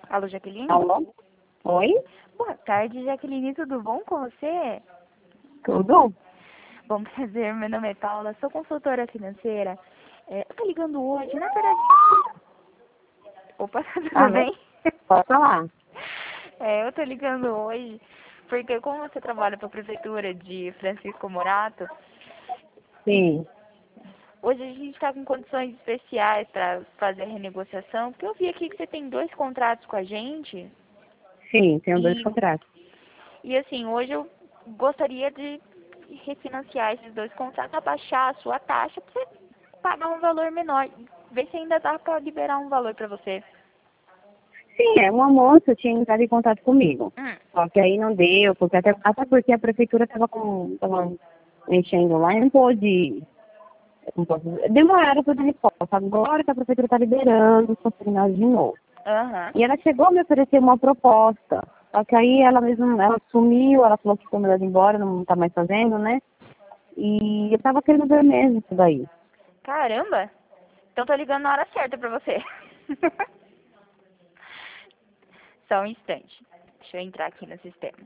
Alô, Jaqueline? Alô? Oi? Boa tarde, Jaqueline. Tudo bom com você? Tudo? Bom, prazer. Meu nome é Paula. Sou consultora financeira. Eu tô ligando hoje, na verdade... Opa, tudo Alô? bem? Pode falar. Eu tô ligando hoje porque como você trabalha para a prefeitura de Francisco Morato, Sim, hoje a gente está com condições especiais para fazer a renegociação, porque eu vi aqui que você tem 2 contratos com a gente sim, tenho 2 e, contratos. e assim, hoje eu gostaria de refinanciar esses 2 contratos, abaixar a sua taxa para você pagar um valor menor. Ver se ainda dá para liberar um valor para você. Sim, uma moça tinha entrado em contato comigo. Hum. Só que aí não deu, porque até porque a prefeitura estava mexendo lá e não pôde. Não pôde demoraram para dar resposta. Agora que a prefeitura está liberando os consignados de novo. Aham. E ela chegou a me oferecer uma proposta. Só que aí ela mesma, ela sumiu, ela falou que foi mandada embora, não está mais fazendo, né? E eu tava querendo ver mesmo isso daí. Caramba! Então tô ligando na hora certa pra você. Só um instante. Deixa eu entrar aqui no sistema.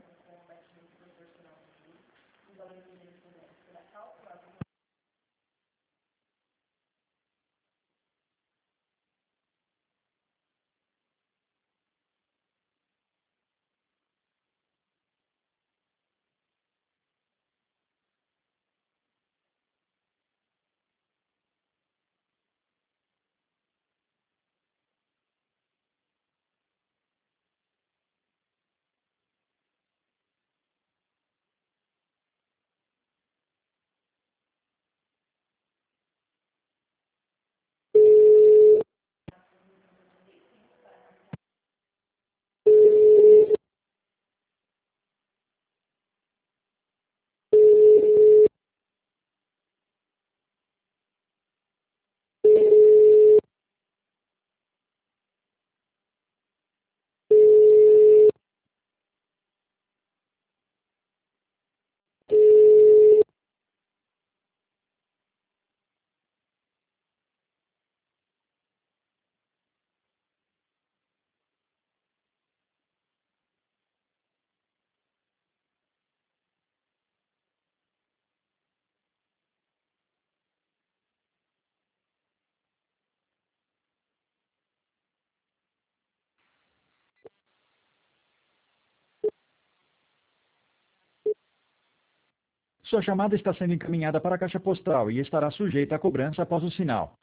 Sua chamada está sendo encaminhada para a caixa postal e estará sujeita a cobrança após o sinal.